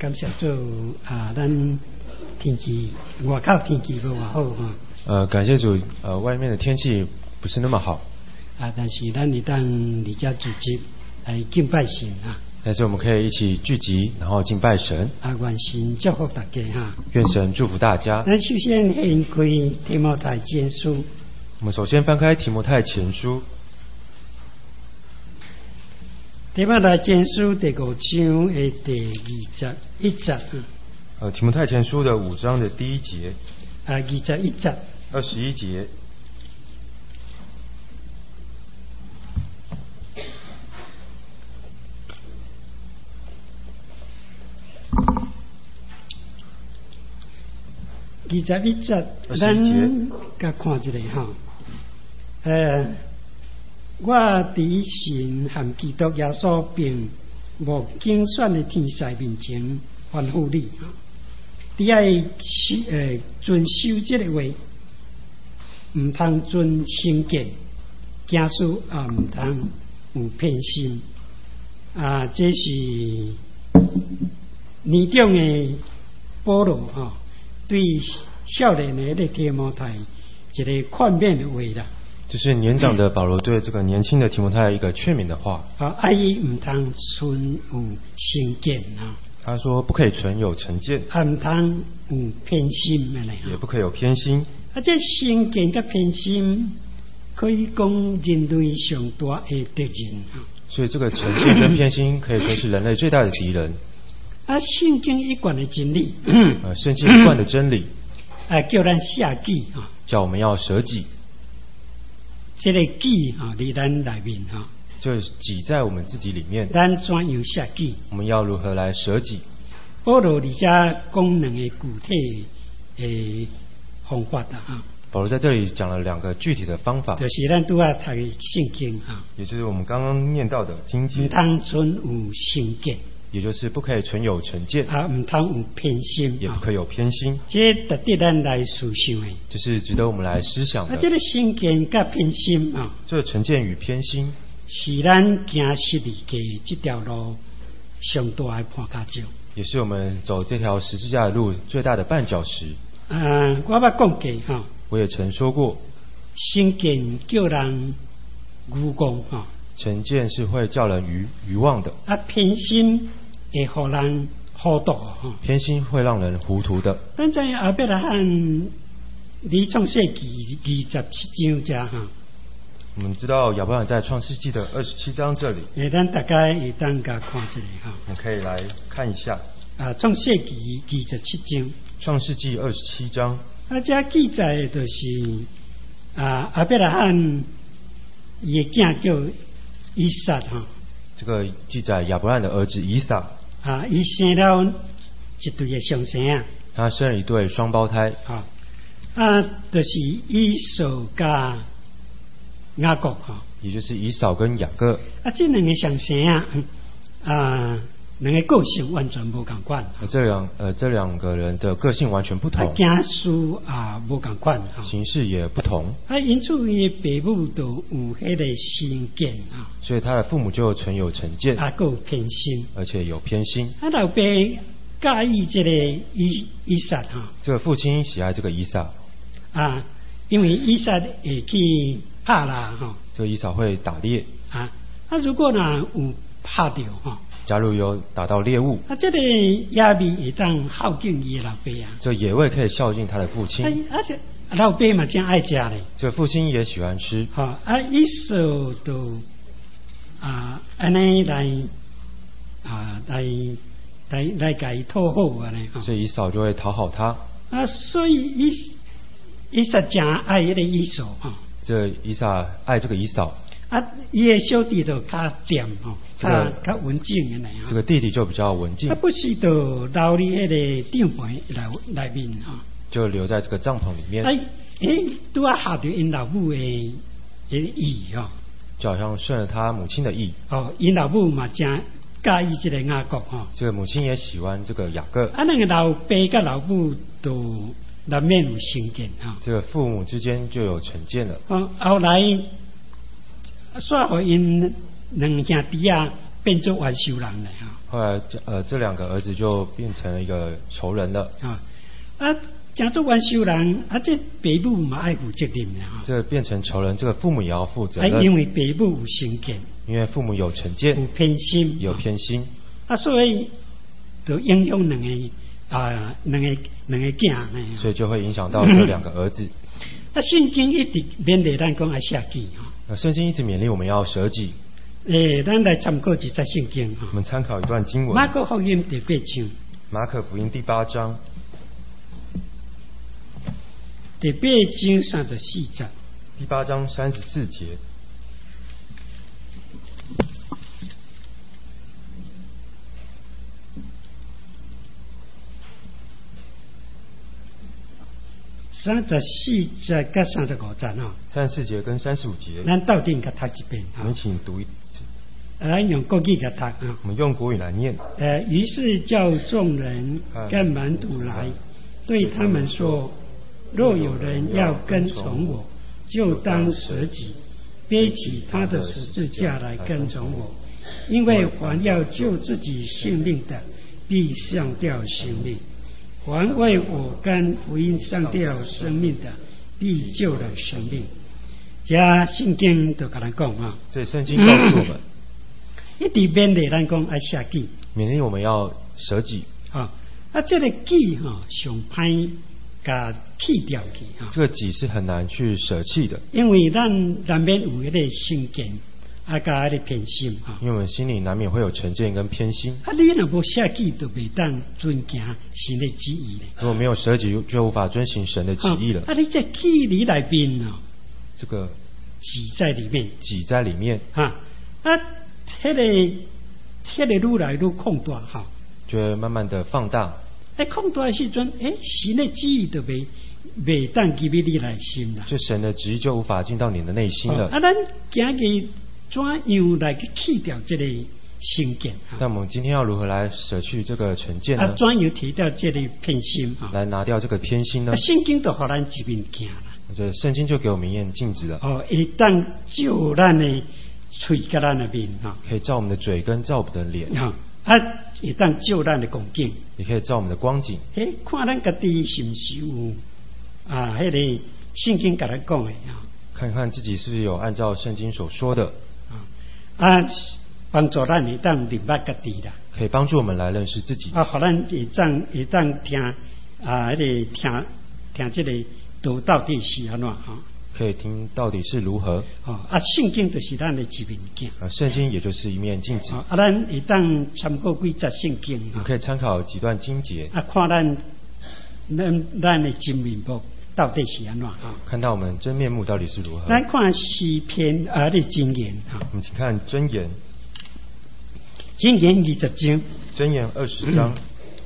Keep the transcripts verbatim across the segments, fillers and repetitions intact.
感谢主啊，咱天气外口天气不偌好哈。 呃，感谢主，呃，外面的天气不是那么好。 啊，但是咱一旦离家聚集来敬拜神啊。 但是我们可以一起聚集，然后敬拜神。 啊，愿神祝福大家哈。 愿神祝福大家。 咱首先掀开提摩太前书。 我们首先翻开提摩太前书。 提摩太前书第五章的第二十一节。 呃，提摩太前书的五章的第一节。 啊，二十一节。 二十一节。 二十一节，咱甲看一下哈。呃，我伫神和基督耶稣并无竞选的天使面前吩咐你，你爱守呃遵守这个话，唔通遵成见，假使啊唔通有偏心啊，这是年长的保罗哈。对少年的那个提摩太一个劝勉的话啦， 就是年长的保罗对这个年轻的提摩太一个劝勉的话。 啊，爱伊唔通存有成见啊。 他说不可以存有成见， 啊唔通有偏心的嘞， 也不可以有偏心。 啊，这成见跟偏心可以讲人类上大的敌人啊。 所以这个成见跟偏心可以说是人类最大的敌人。 啊，圣经一贯的真理， 呃，圣经一贯的真理， 啊，叫咱舍己啊， 叫我们要舍己。 这个己啊，在咱里面啊， 就是己在我们自己里面。 咱怎样舍己？ 我们要如何来舍己？ 保罗而家讲两个具体的方法的啊。 保罗在这里讲了两个具体的方法， 就是咱拄啊读的圣经啊， 也就是我们刚刚念到的经节， 唔通存有成见。 也就是不可以存有成见啊，唔通有偏心， 也不可以有偏心。 这值得咱来思想的， 就是值得我们来思想的。 啊，这个成见甲偏心啊， 这个成见与偏心是咱行十字架这条路上大的绊脚石， 也是我们走这条十字架的路最大的绊脚石。 啊，我捌讲过哈， 我也曾说过， 成见叫人愚妄哈， 成见是会叫人愚愚妄的。 啊，偏心会互人糊涂哈， 偏心会让人糊涂的。 咱在后壁来看，你创世纪二十七章遮哈。 我们知道亚伯兰在创世纪的二十七章这里， 诶，咱大家会当甲看一下哈。 我们可以来看一下。 啊，创世纪二十七章。 创世纪二十七章。 啊，这记载就是啊，亚伯拉罕伊个囝叫以撒哈。 这个记载亚伯兰的儿子以撒。 啊，伊生了一对的双生啊。 他生了一对双胞胎。 啊，啊，就是以扫加雅各哈。 也就是以扫跟雅各。 啊，这两个双生啊，啊，两个个性完全无共款。 这两呃这两个人的个性完全不同。 啊，行事啊无共款哈。 行事也不同。 啊，因此伊父母都有迄个成见啊。 所以他的父母就存有成见。 啊，有偏心。而且有偏心。 啊，老爸介意这个以以撒哈。 这个父亲喜爱这个以撒。 啊，因为以撒会去拍啦哈。 这个以撒会打猎。 啊，啊如果呢有拍到哈。 假如有打到猎物， 啊，这个野味会当孝敬伊老爸啊。 这野味可以孝敬他的父亲。 而且老爸嘛真爱食嘞。 这父亲也喜欢吃。 好啊，以扫都啊安尼来啊来来来给讨好啊嘞。 所以以扫就会讨好他。 啊，所以以以撒真爱迄个以扫哈。 这以撒爱这个以扫。 啊，伊的小弟就较掂吼，较较文静的来啊。 这个弟弟就比较文静。 他不是就留伫迄个帐篷内内面哈。 就留在这个帐篷里面。 哎，诶，拄啊下着因老母的的意哈。 就好像顺了他母亲的意。 哦，因老母嘛真介意这个雅各哈。 这个母亲也喜欢这个雅各。 啊，那个老爸跟老母都难免有成见哈。 这个父母之间就有成见了。 哦，后来。煞互因两兄弟啊， 变做冤仇人了哈。 后来这呃这两个儿子就变成了一个仇人了。 啊啊，讲做冤仇人，啊这爸母嘛爱负责任的哈。 这变成仇人，这个父母也要负责啊， 任。 因为爸母有成见， 因为父母有成见， 有偏心， 有偏心， 啊，所以就影响两个啊两个两个囝呢。 所以就会影响到这两个儿子。 啊，圣经一直勉励咱讲要舍己哈。 那圣经一直勉励我们要舍己。 诶，咱来参考一则圣经哈。 我们参考一段经文。 马可福音第八章。 马可福音第八章。 第八章三十四节。 第八章三十四节。 三十四节跟三十五节哦。 三十四节跟三十五节。 咱到底给读一遍我们请读一次。 来用国语给读啊。 我们用国语来念。 呃，于是叫众人跟门徒来，对他们说：若有人要跟从我，就当舍己，背起他的十字架来跟从我。因为凡要救自己性命的，必丧掉性命；凡为我跟福音丧掉生命的，必救了生命。这圣经就跟咱讲啊， 这圣经告诉我们， 一直勉励咱讲要舍己， 勉励我们要舍己。 啊，啊，这个己哈，上歹甲去掉去哈。 这个己是很难去舍弃的， 因为咱难免有迄个成见，啊，甲迄个偏心哈。 因为我们心里难免会有成见跟偏心。 啊，你若无舍己，就袂当遵行神的旨意咧。 如果没有舍己，就无法遵行神的旨意了。 啊，你这己里内面哦， 这个己在里面， 己在里面哈啊，迄个迄个愈来愈扩大哈， 就会慢慢的放大。 哎，扩大的时阵，哎，神的旨意就袂袂当入去你内心啦。 就神的旨意就无法进到你的内心了。 啊，咱今日怎样来去去掉这个成见？ 那我们今天要如何来舍去这个成见呢？ 啊，怎样提掉这个偏心啊？ 来拿掉这个偏心呢？ 啊，圣经就互咱一面镜啦。 这圣经就给我们一面镜子了。 哦，会当照咱的嘴甲咱的面哈， 可以照我们的嘴跟照我们的脸。 哈，啊，会当照咱的光景， 也可以照我们的光景。 诶，看咱家己是不是有啊？迄个圣经甲咱讲的啊？ 看看自己是不是有按照圣经所说的啊，帮助咱会当明白家己啦。 可以帮助我们来认识自己。 啊，互咱会当会当听啊，迄个听听这个道到底是安怎哈？ 可以听到底是如何。 哦，啊，圣经就是咱的一面镜。 啊，圣经也就是一面镜子。 啊，咱会当参考几节圣经。 我们可以参考几段经节。 啊，看咱咱咱的真面目到底是安怎哈？ 看到我们真面目到底是如何。 咱看诗篇啊的箴言哈。 我们请看箴言。 箴言二十章。 箴言二十章。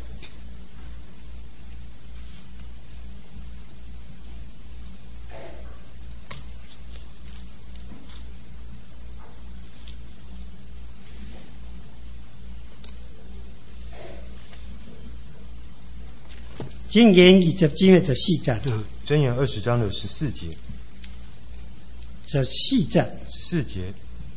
箴言二十章的十四节啊。 箴言二十章的十四节。 十四节。 四节。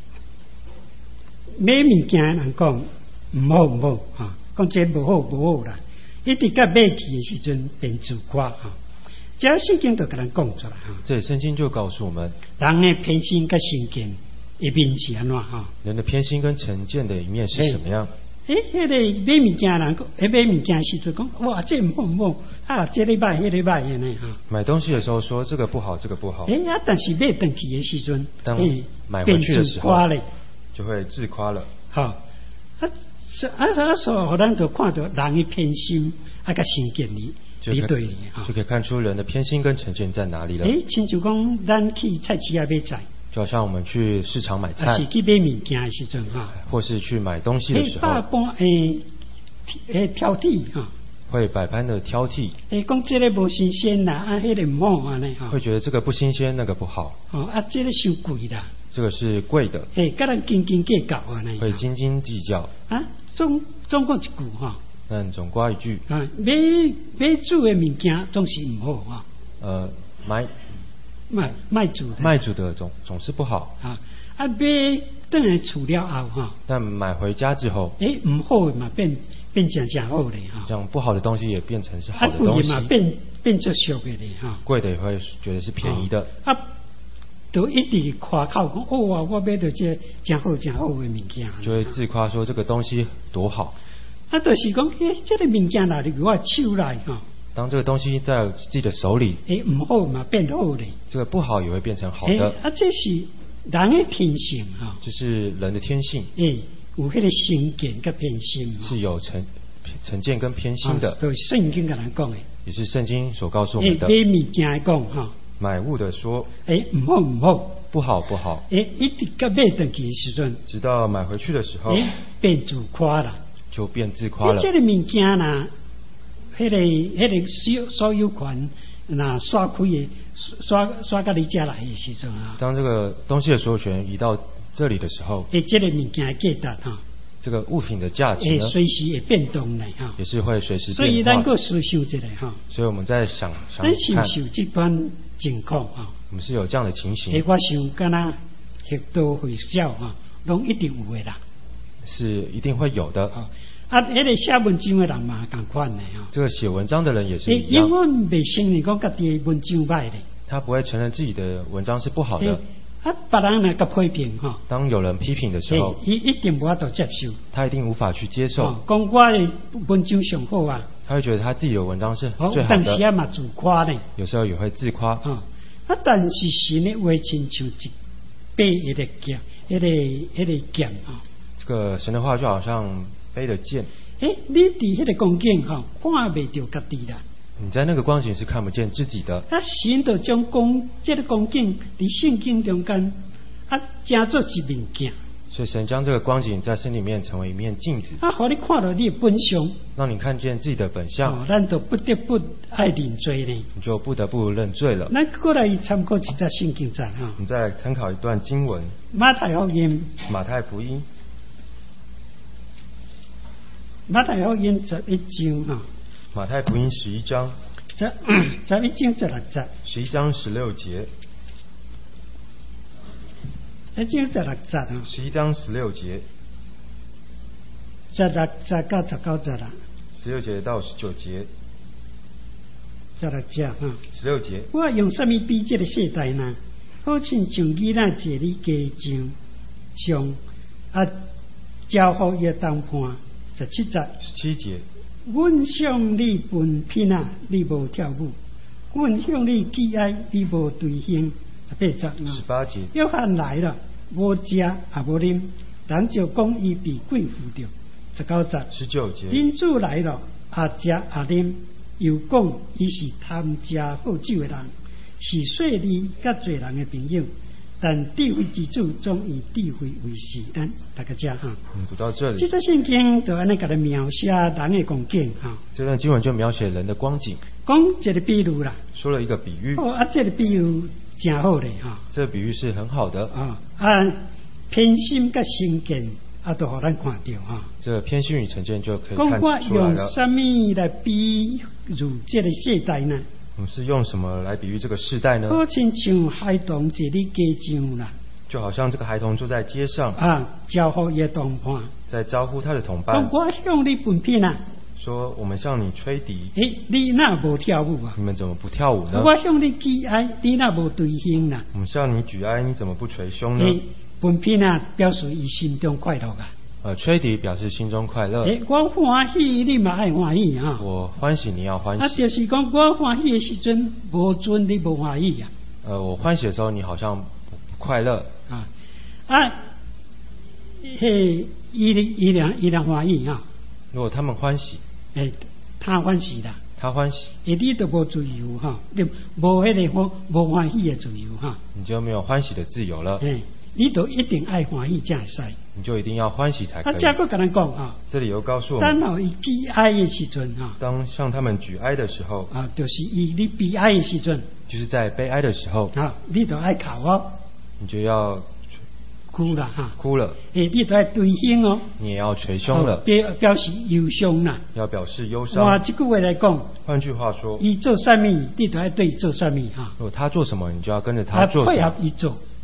买物件人讲唔好唔好哈，讲这不好不好啦，一直到买去的时阵变自夸哈。这圣经就跟咱讲出来哈。 这圣经就告诉我们， 人的偏心跟成见一面是安怎哈？ 人的偏心跟成见的一面是什么样？ 诶，迄个买物件人讲，诶买物件时阵讲，哇，这唔好唔好啊，这礼拜、迄礼拜的呢哈。 买东西的时候说这个不好，这个不好。 诶啊，但是买回去的时阵， 当买回去的时候，就会自夸了。 好，啊，啊啊，所以咱就看到人的偏心啊，个成见里里对里哈， 就可以看出人的偏心跟成见在哪里了。 诶，亲像讲咱去菜市啊买菜。 就好像我们去市场买菜， 啊、是去买物件的时阵哈， 或是去买东西的时候， 百般诶诶挑剔哈， 会百般的挑剔。 诶，讲这个无新鲜啦，啊，迄个唔好安尼哈， 会觉得这个不新鲜，那个不好。 哦，啊，这个收贵啦， 这个是贵的。 诶，跟人斤斤计较安尼， 会斤斤计较。 啊，总总讲一句哈， 但总挂一句啊，买买煮的物件总是唔好哈。 呃，买。 卖卖主的卖主的总总是不好啊啊买等来厝了后哈， 但买回家之后， 诶唔好的嘛变变成真好的哈， 这样不好的东西也变成是好的啊东西， 贵的嘛变变作俗的嘞哈， 贵的也会觉得是便宜的， 啊，都一直夸口讲哦啊，我买到这真好真好的物件， 就会自夸说这个东西多好。 啊，就是讲诶，这个物件拿入我手来哈。 当这个东西在自己的手里， 诶，唔好嘛变好嘞。 这个不好也会变成好的。 啊，这是人的天性哈。 这是人的天性。 诶，有迄个成见跟偏心。 是有成成见跟偏心的。 都是圣经跟人讲的。 也是圣经所告诉我们的。 买物件讲哈。 买物的说。 诶，唔好唔好。 不好不好。 诶，一直到买回去的时阵。 直到买回去的时候。 诶，变自夸了。 就变自夸了。 这个物件呐。迄、那个、迄个所所有权，那刷开的刷刷到你家来的时阵啊。 当这个东西的所有权移到这里的时候， 诶，这个物件的价值哈， 这个物品的价值呢， 随时会变动的哈， 也是会随时变化。 所以咱个思想一下哈。所以我们在想想看， 咱是受这般情况哈。 我们是有这样的情形。 诶，我想敢若许多会笑哈，拢一定有的啦。 是一定会有的。 啊，迄个写文章的人嘛，共款的哈。 这个写文章的人也是一样。 永远未承认讲家己的文章歹的。 他不会承认自己的文章是不好的。 啊，别人来个批评哈。 当有人批评的时候， 伊一定无法度接受。 他一定无法去接受。 讲我的文章上好啊。 他会觉得他自己的文章是最好的。 但是啊嘛自夸呢。 有时候也会自夸。 啊，啊，但是神的话亲像一把迄个剑，迄个迄个剑啊。 这个神的话就好像背的剑。 诶，你伫迄个光景哈，看袂到家己啦。 你在那个光景是看不见自己的。 啊，神就将光这个光景伫圣经中间啊，加做一面镜。 所以神将这个光景在心里面成为一面镜子。 啊，好你看到你的本相。 让你看见自己的本相。 哦，咱就不得不爱认罪呢。 你就不得不认罪了。 咱过来参考一则圣经章哈。 你再参考一段经文。 马太福音。 马太福音。 马太福音十一章哈。 马太福音十一章。 十十一章十六节。 十一章十六节。 一章十六节啊。 十一章十六节。 十六节到十九节啦。 十六节到十九节。 十六节哈。 十六节。 我用什么比这个世代呢？好像像囡仔坐哩家上上啊，交互伊当伴。十七节。 十七节。 阮向你分品啊，你无跳舞；阮向你喜爱，你无对行。十八节。 十八节。 约翰来了，无食也无啉，人就讲伊被鬼附着。十九节。 十九节。 天主来了，也食也啉，又讲伊是贪食好酒的人，是说你甲侪人的朋友。但智慧之主总以智慧为是，咱大家知哈。 嗯，读到这里。 这则圣经就安尼甲你描写人的光景哈。 这段经文就描写人的光景。 讲这个比喻啦。 说了一个比喻。 哦啊，这个比喻真好嘞哈。 这个比喻是很好的。 啊啊，偏心甲成见啊，都互咱看到哈。 这个偏心与成见就可以看出来了。 讲我用什么来比喻这个世代呢？ 我们是用什么来比喻这个世代呢？ 好亲像孩童坐伫街上啦， 就好像这个孩童坐在街上啊，招呼伊的同伴， 在招呼他的同伴。 我向你分品啊， 说我们向你吹笛。 诶，你那无跳舞啊？ 你们怎么不跳舞呢？ 我向你举哀，你那无对行啦？ 我们向你举哀，你怎么不捶胸呢？ 诶，分品啊，表示伊心中快乐啊。 呃，吹笛表示心中快乐。 诶，我欢喜，你嘛爱欢喜啊。 我欢喜，你要欢喜。 啊，就是讲我欢喜的时阵，无准你无欢喜啊。 呃，我欢喜的时候，你好像不快乐。 啊啊，嘿，伊伊俩伊俩欢喜啊。 如果他们欢喜， 诶，他欢喜啦。 他欢喜。 诶，你都无自由哈，你无迄个无无欢喜的自由哈。 你就没有欢喜的自由了。 诶，你都一定爱欢喜才会使。 你就一定要欢喜才可以。 啊，这个跟咱讲啊， 这里又告诉我们， 当伊悲哀的时阵啊， 当向他们举哀的时候啊，就是以你悲哀的时阵， 就是在悲哀的时候啊，你都爱哭哦， 你就要哭了哈， 哭了， 诶，你都爱对胸哦， 你也要捶胸了， 表表示忧伤啦， 要表示忧伤。 哇，这句话来讲， 换句话说， 伊做什么，你都爱对做什么哈。 如果他做什么，你就要跟着他做什么， 配合伊做。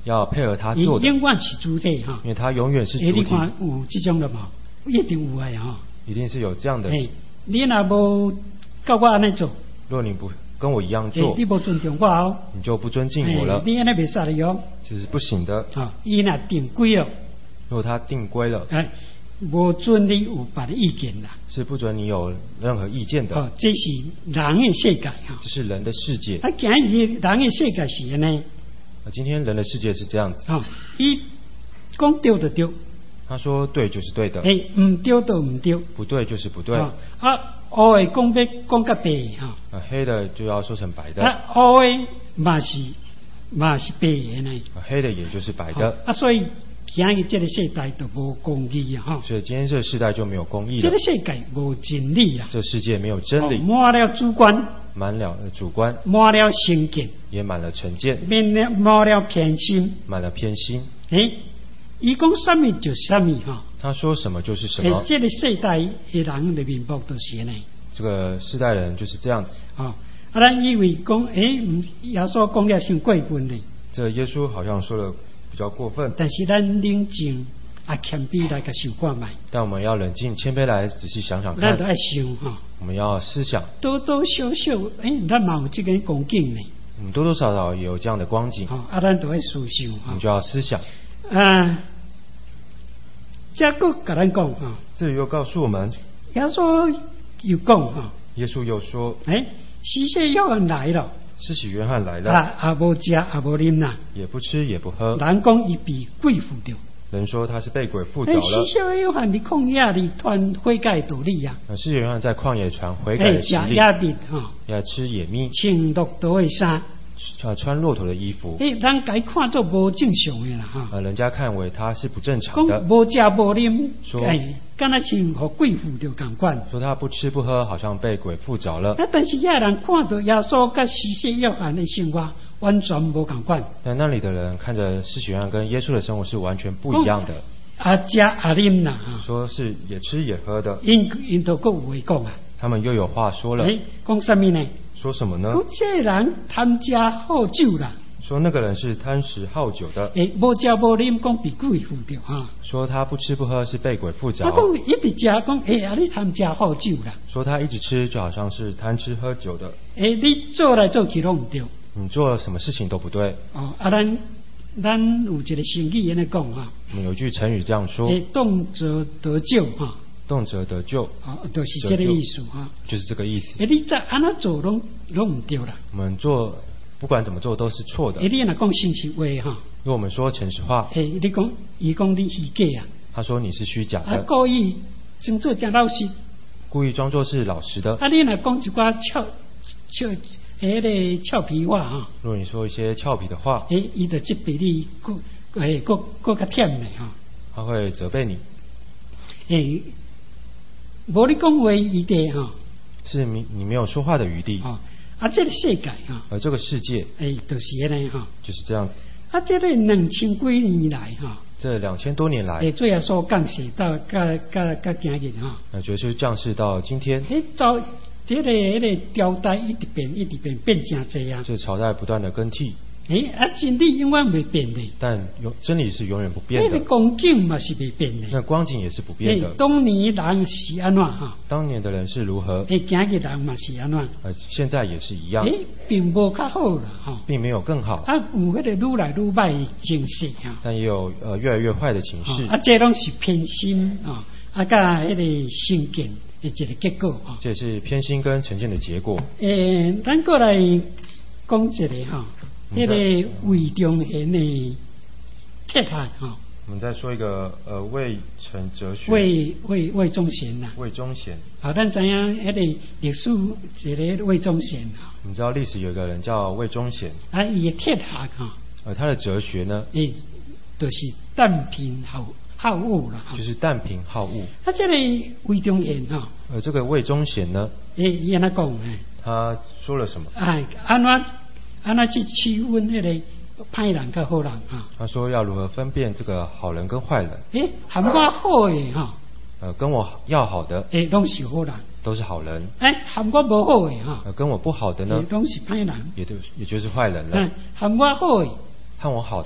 要配合他伊做的， 永远是主体哈。 因为他永远是诶， 主体， 你看有这种的嘛？一定有的哈。 一定是有这样的。 诶，你若无教我安尼做， 若你不跟我一样诶， 做， 你无尊重我哦， 你就不尊敬我了， 诶你安尼袂使的哟。 这是不行的。 啊，伊若定规了， 如果他定规了， 哎，无准你有别的意见啦。 是不准你有任何意见的。 哦，这是人的世界哈。 这是人的世界。 啊，今日人的世界是安尼。 啊，今天人的世界是这样子。 哦，伊讲对就对。 他说对就是对的， 诶，唔对就唔对。 不对就是不对。 哦、啊，黑的讲要讲甲白哈。 啊，黑的就要说成白的。 啊，黑的嘛是嘛是白的呢。 啊，黑的也就是白的。 哦、啊，所以今日这个世代就无公义啊哈。 所以今天这个世代就没有公义了。 这个世界无真理啊。 这世界没有真理。 哦、满了主观。 满了主观。 满了成见。 也满了成见。 满了满了偏心。 满了偏心。 诶，伊讲什么就什么哈。 他说什么就是什么。 这个世代的人的面目都是呢。 这个世代人就是这样子。 啊，啊，咱以为讲，诶，耶稣讲了太过分嘞。 这个耶稣好像说的比较过分。 但是咱冷静啊，谦卑来个想看卖。 但我们要冷静谦卑来仔细想想看。 咱都爱想哈。 我们要思想。 多多少少，诶，咱嘛有这个光景呢。 我们多多少少也有这样的光景。 啊，啊，咱都爱思想哈。 我们就要思想。 啊。这个跟咱讲哈， 这里又告诉我们， 耶稣又讲哈， 耶稣又说， 哎，施洗约翰来了， 施洗约翰来了， 啊，也无食也无啉呐， 也不吃也不喝， 人讲伊被鬼附着， 人说他是被鬼附着了。 施洗约翰伫旷野里传悔改道理呀， 施洗约翰在旷野传悔改的洗礼， 食野蜜哈， 要吃野蜜， 穿骆驼的衫。 穿骆驼的衣服， 诶，人该看做无正常的啦哈。 呃，人家看为他是不正常的。 讲无食无啉， 说， 哎，敢若像互鬼附着共款。 说他不吃不喝，好像被鬼附着了。 啊，但是遐人看到耶稣甲施洗约翰的生活完全无共款。 但那里的人看着施洗约翰跟耶稣的生活是完全不一样的。 啊，食啊啉啦哈。 说是也吃也喝的。 因因都各有话讲啊。 他们又有话说了。 诶，讲什么呢？ 说什么呢？ 讲这人贪食好酒啦。 说那个人是贪食好酒的。 诶，无食无啉，讲被鬼附着哈。 说他不吃不喝是被鬼附着。 他讲一直食，讲诶，啊你贪食好酒啦。 说他一直吃，就好像是贪吃喝酒的。 诶，你做来做去拢唔对。 你做了什么事情都不对。 哦，啊，咱咱有一个成语安尼讲哈。 我们有句成语这样说。 诶，动辄得咎哈。 动辄得咎， 啊，就是这个意思哈， 就是这个意思。 哎，你在安那做拢拢唔对啦。 我们做不管怎么做都是错的。 哎，你若讲诚实话哈， 如果我们说诚实话， 哎，你讲伊讲你虚假啊， 他说你是虚假的， 啊，故意装作真老实， 故意装作是老实的。 啊，你若讲一寡俏俏迄个俏皮话哈， 如果你说一些俏皮的话， 哎，伊就责备你，佫哎佫佫较忝嘞哈， 他会责备你， 哎。无你讲话余地哈， 是你你没有说话的余地。 啊，啊，这个世界哈， 而这个世界， 哎，就是安尼哈， 就是这样子。 啊，这个两千几年来哈， 这两千多年来， 哎，最后所降世到甲甲甲今日哈， 那绝对降世到今天。 哎，照这个那个朝代一直变，一直变，变真济啊。 这朝代不断的更替。 哎，啊，真理永远未变的。 但有真理是永远不变的。 那个光景嘛是未变的。 那光景也是不变的。 当年人是安怎哈？ 当年的人是如何？ 哎，今日人嘛是安怎？ 呃，现在也是一样。 哎，并无较好啦哈。 并没有更好。 啊，有迄个愈来愈歹的情势哈。 但也有呃越来越坏的情势。 啊，这拢是偏心啊，啊，甲迄个成见的一个结果哈。 这也是偏心跟成见的结果。 诶，咱过来讲一个哈。那个魏忠贤的铁汉哈， 我们再说一个呃魏陈哲学。 魏魏魏忠贤呐。 魏忠贤。 好，咱知影那个历史一个魏忠贤哈。 你知道历史有一个人叫魏忠贤。 啊，伊的铁汉哈。 呃，他的哲学呢？ 诶，就是淡平好好恶啦。 就是淡平好恶。 他这个魏忠贤哈。 呃，这个魏忠贤呢？ 诶，伊安那讲诶。 他说了什么？ 哎，安怎？安那去区分那个歹人跟好人哈？ 他说要如何分辨这个好人跟坏人？ 诶，含我好的哈。 呃，跟我要好的。 诶，都是好人。 都是好人。 诶，含我不好的哈。 呃，跟我不好的呢？ 都是歹人。 也就也就是坏人了。 嗯，含我好的。 和我好的。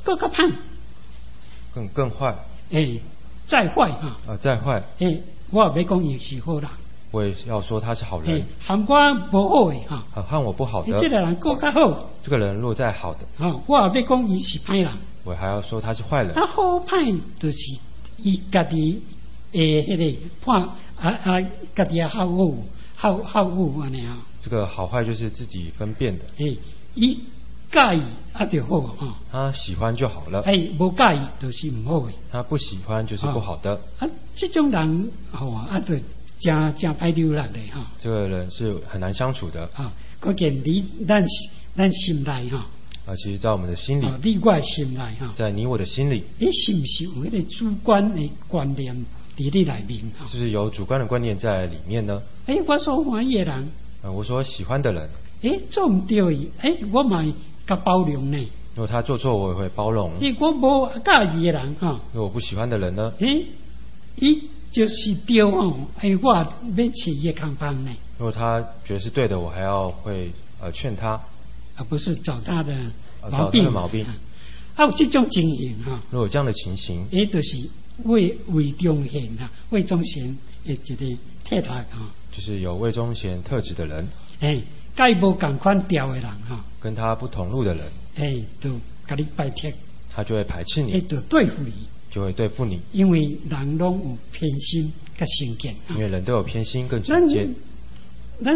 更较歹， 更更坏， 诶，再坏哈， 呃，再坏， 诶，我也要讲伊是好人， 我也要说他是好诶人。， 含我无好诶哈， 呃，和我不好诶， 的这个人更较好， 这个人若再好的， 哈，我也要讲伊是歹人。 我还要说他是坏人。 啊，好歹就是伊家己诶，迄个判啊啊，家己也好恶好好恶安尼啊。 这个好坏就是自己分辨的。 诶，伊介意啊就好吼， 他喜欢就好了， 诶，无介意就是唔好诶。 他不喜欢就是不好的。 啊，这种人吼啊，就真真歹流落咧吼。 这个人是很难相处的。 啊，可见你咱咱心内吼。 啊，其实，在我们的心里， 啊，你我的心内哈， 在你我的心里， 你是不是有迄个主观的观念伫你内面哈？ 是不是有主观的观念在里面呢？ 诶，我所欢喜的人， 呃，我所喜欢的人， 诶，做唔对伊，诶，我嘛甲包容呢。 如果他做错，我也会包容。 诶，我无介意的人哈， 如果我不喜欢的人呢？ 诶，伊就是对吼，诶，我要饲伊康帮呢。 如果他觉得是对的，我还要会呃劝他， 而不是找他的呃毛病。 找他的毛病。 啊，有这种情形哈。 如果有这样的情形， 诶，就是为魏忠贤啊，魏忠贤的一个太太哈。 就是有魏忠贤特质的人， 诶，甲伊无共款调的人哈， 跟他不同路的人， 诶，就甲你排斥， 他就会排斥诶， 你， 就对付你， 就会对付你。 因为人拢有偏心甲成见。 因为人都有偏心跟成见。 咱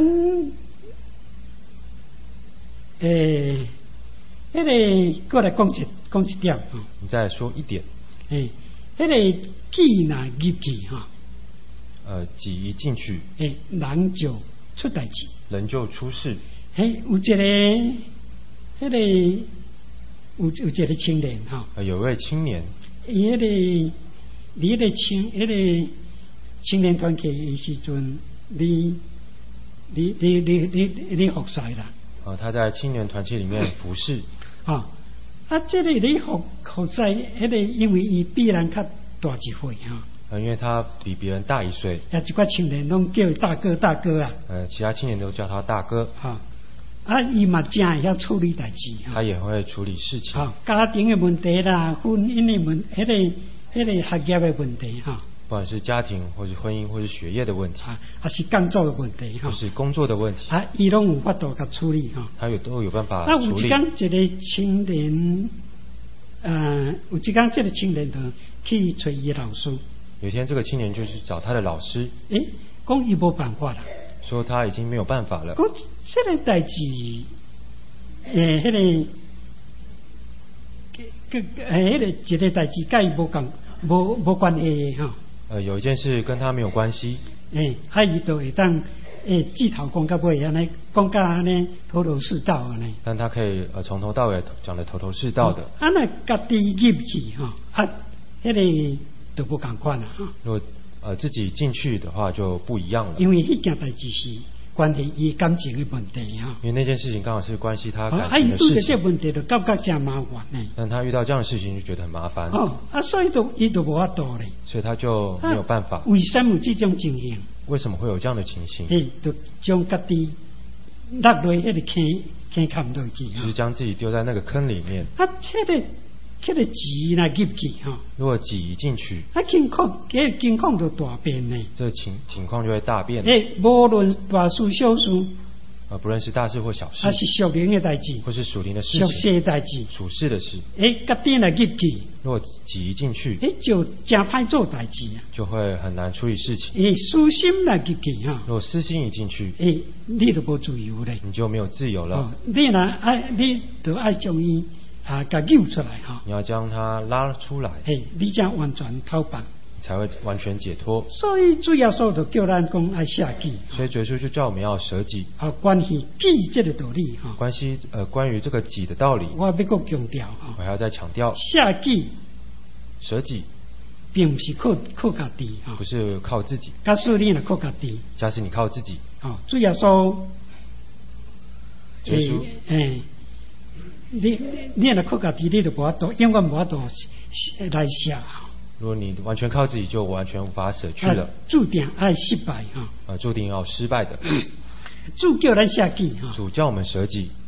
诶，迄个过来讲一讲一点哈。 你再说一点， 诶，迄个记若入去哈， 呃，己一进去， 诶，人就出代志。 人就出事。 嘿，有一个，迄个有有一个青年哈， 呃，有一位青年， 伊迄个你迄个青迄个青年团契的时阵，你你你你你你服侍啦， 呃，他在青年团契里面服侍。 啊啊，这个你服服侍，迄个因为伊比人较大一岁哈。 呃，因为他比别人大一岁， 啊，一寡青年拢叫伊大哥大哥啊， 呃，其他青年都叫他大哥。 哈啊，伊嘛真会晓处理代志哈。 他也会处理事情。 哈，家庭的问题啦，婚姻的问，迄、那个迄、那个学业的问题哈。 不管是家庭或是婚姻或是学业的问题， 啊，还是工作的问题哈。 或是工作的问题， 啊，伊拢有法度甲处理哈。 他有都有办法那有处理。 一天一个青年，呃，有一天这个青年就去找伊的老师， 有一天，这个青年就去找他的老师， 诶，讲伊无办法啦， 说他已经没有办法了。 讲这个代志，诶，迄、那个。个诶，迄个一个代志，甲伊无共无无关系的吼。 呃，有一件事跟他没有关系， 诶，啊，伊就会当诶，指头讲到尾安尼，讲到安尼头头是道安尼。 但他可以呃从头到尾讲得头头是道的。 啊，那家己入去吼，啊，迄、那个就不共款啦吼。 如果呃自己进去的话就不一样了， 因为迄件代志是关系伊感情的问题哈。 因为那件事情刚好是关系他啊， 感情的伊拄着事情。 这问题就感觉真麻烦呢。 但他遇到这样的事情就觉得很麻烦， 哦，啊，所以就伊就无法度咧。 所以他就没有办法。 啊为什么有这种情形？ 为什么会有这样的情形？ 诶，就将家己落落迄个坑坑坎落去哈就是。将自己丢在那个坑里面。 啊，迄、那个迄、那个钱若入去哈。 如果挤一进去， 啊，情况，迄情况就大变呢。 这情情况就会大变。 诶，无论大事小事， 呃，不论是大事或小事， 还是属灵的代志， 或是属灵的事俗情、 世的代志， 处事的事， 诶，家己若入去， 如果挤一进去， 诶，就真歹做代志啊。 就会很难处理事情。 诶，私心若入去哈， 如果私心一进去， 诶，你就无自由咧。 你就没有自由了。 哦，你若爱，你就爱将伊啊，甲揪出来哈。 你要将它拉出来， 诶，你才完全透办。 才会完全解脱。 所以主要说就叫咱讲爱舍己， 所以主耶稣就叫我们要舍己。 啊，关系己这个道理哈。 关系呃，关于这个己的道理， 我要搁强调哈， 我还要再强调， 舍己舍己并不是靠靠家己哈不，是靠自己， 假使你若靠家己， 假使你靠自己， 哦，主要说， 耶稣诶，你你若靠家己，你就无法度，永远无法度来舍。 如果你完全靠自己，就完全无法舍去了， 啊注定爱失败哈。 呃，注定要失败的。 主叫咱舍己哈， 主叫我们舍己，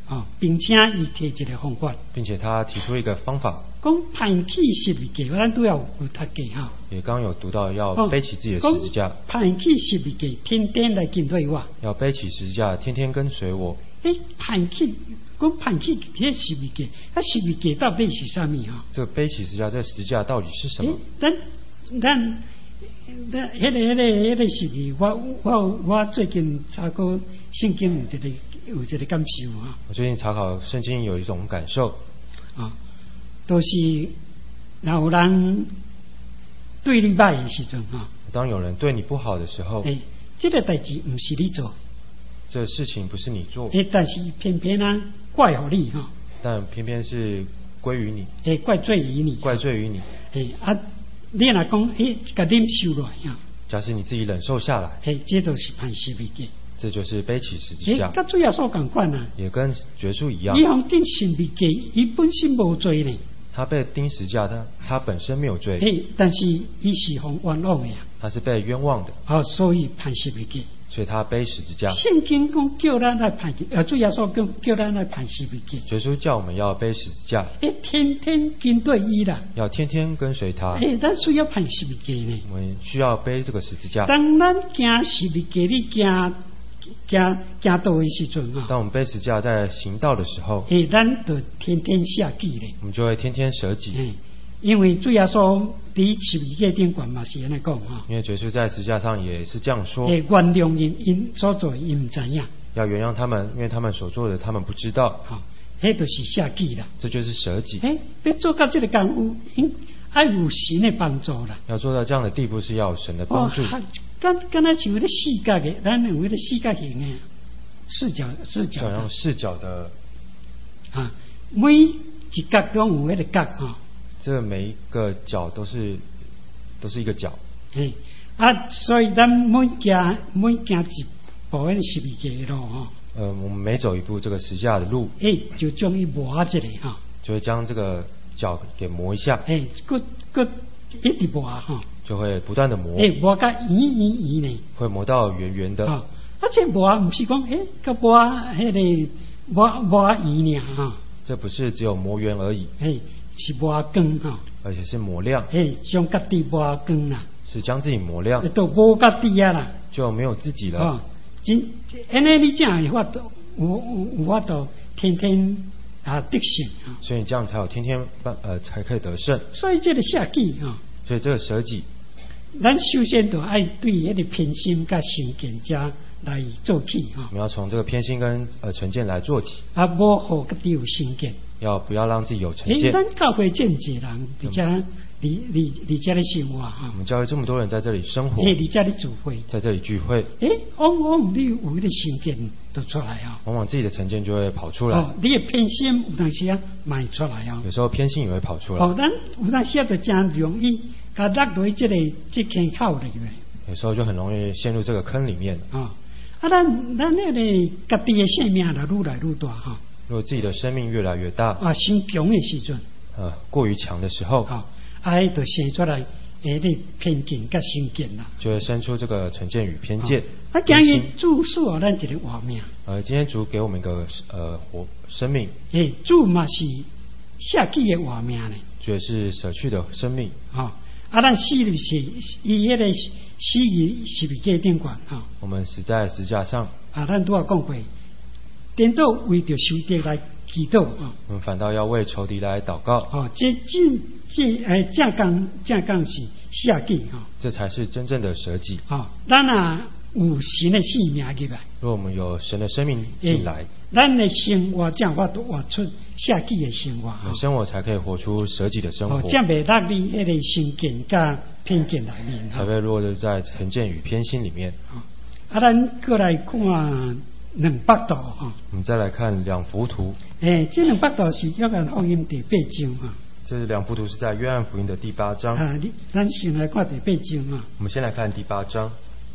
哦，并且伊提一个方法， 并且他提出一个方法， 讲攀起十字架，咱都要有读过哈。 也刚有读到要背起自己的十字架， 攀起十字架，天天来跟随我。 要背起十字架，天天跟随我。 诶，攀起，讲攀起这十字架，啊，十字架到底是啥物哈？ 这个背起十字架，这个十字架到底是什么？ 咱咱。那迄个、迄个、迄个时期，我我我最近查过圣经有一个有一个感受啊。 我最近查考圣经有一种感受啊，都是若有人对你歹的时阵啊。 当有人对你不好的时候， 诶，这个代志不是你做， 这个事情不是你做， 诶，但是偏偏啊怪乎你哈。 但偏偏是归于你， 诶，怪罪于你， 怪罪于你。 诶啊。你若讲，诶，甲忍受落来啊！ 假使你自己忍受下来， 诶，这都是攀十字架， 这就是背起十字架。 诶，跟主耶稣同款啊， 也跟耶稣一样。 伊互钉十字架，伊本身无罪呢。 他被钉十字架，他他本身没有罪。 诶，但是伊是互冤枉的呀。 他是被冤枉的。 哦，所以攀十字架。 所以他背十字架。 圣经讲叫咱来攀，呃，主耶稣讲叫咱来攀十字架。 耶稣叫我们要背十字架。 诶，天天跟对伊啦。 要天天跟随他。 诶，咱需要攀十字架呢。 我们需要背这个十字架。 当咱行十字架，你行行行道的时阵啊。 当我们背十字架在行道的时候， 诶，咱就天天舍己咧。 我们就会天天舍己。 诶，因为主耶稣伫十字架顶悬嘛是安尼讲哈。 因为耶稣在十字架上也是这样说。 诶，原谅因因所做因唔知影。 要原谅他们，因为他们所做的他们不知道。 好，迄就是舍己啦。 这就是舍己。 诶，要做到这个功夫，应爱有神的帮助啦。 要做到这样的地步，是要有神的帮助。 哦，敢敢若像迄个四角的，咱有迄个四角形的视角视角。 就用视角的啊，每一角拢有迄个角哈。 这每一个角都是都是一个角。 诶，啊，所以咱每行每行一步迄个十字架的路哈。 呃，我们每走一步这个十字架的路， 诶，就将伊磨一下哈。 就会将这个角给磨一下。 诶，搁搁一直磨哈。就会不断的磨。 诶，磨甲圆圆圆呢。 会磨到圆圆的。 啊，而且磨唔是讲诶，个磨迄个磨磨圆尔哈。 这不是只有磨圆而已。 诶。是磨光哈， 而且是磨亮。 诶，将家己磨光啦， 是将自己磨亮， 都无家己啊啦， 就没有自己了。 哦，真，安尼你这样有法度，有有有法度天天啊得胜啊。 所以这样才有天天呃才可以得胜。 所以这个舍己啊， 所以这个舍己， 咱首先就爱对迄个偏心甲成见者来做起哈。 我们要从这个偏心跟呃成见来做起。 啊，无互家己有成见。 要不要让自己有成见？ 诶，咱教会这么多人，伫遮离离离遮咧生活哈。 我们教会这么多人在这里生活。 诶，离遮咧聚会， 在这里聚会。 诶，往往你有迄个成见都出来啊。 往往自己的成见就会跑出来。 哦，你的偏心有当时啊，卖出来啊。 有时候偏心也会跑出来。 哦，咱有当时啊，就真容易甲落落这个这坑口里面。 有时候就很容易陷入这个坑里面。 啊，啊，咱咱那个家己的生命就愈来愈大哈。 如果自己的生命越来越大， 啊，生强的时阵， 呃，过于强的时候， 啊，哎，就生出来诶，那偏见甲成见啦， 就会生出这个成见与偏见。 啊，今日主赐予咱一个活命。 呃，今天主给我们一个呃活生命。 诶，主嘛是舍己的活命呢。 主也是舍去的生命。 啊，啊，咱死就是伊迄个死于十字架顶悬啊。 我们死在十字架上。 啊，咱都有讲过。颠倒为着仇敌来祈祷啊！ 我们反倒要为仇敌来祷告。 哦，这正这诶正讲正讲是舍己哈。 这才是真正的舍己。 哦，咱啊有神的生命入来。 如果我们有神的生命进来， 咱的生活这样，我都活出舍己的生活。 我们生活才可以活出舍己的生活。 哦，这样袂落你迄个成见加偏见里面。 才会落入在成见与偏心里面。 啊，咱过来看。两百度哈， 我们再来看两幅图。 诶，这两百度是约翰福音第八章哈。 这两幅图是在约翰福音的第八章。 啊，你咱先来看第八章啊。 我们先来看第八章。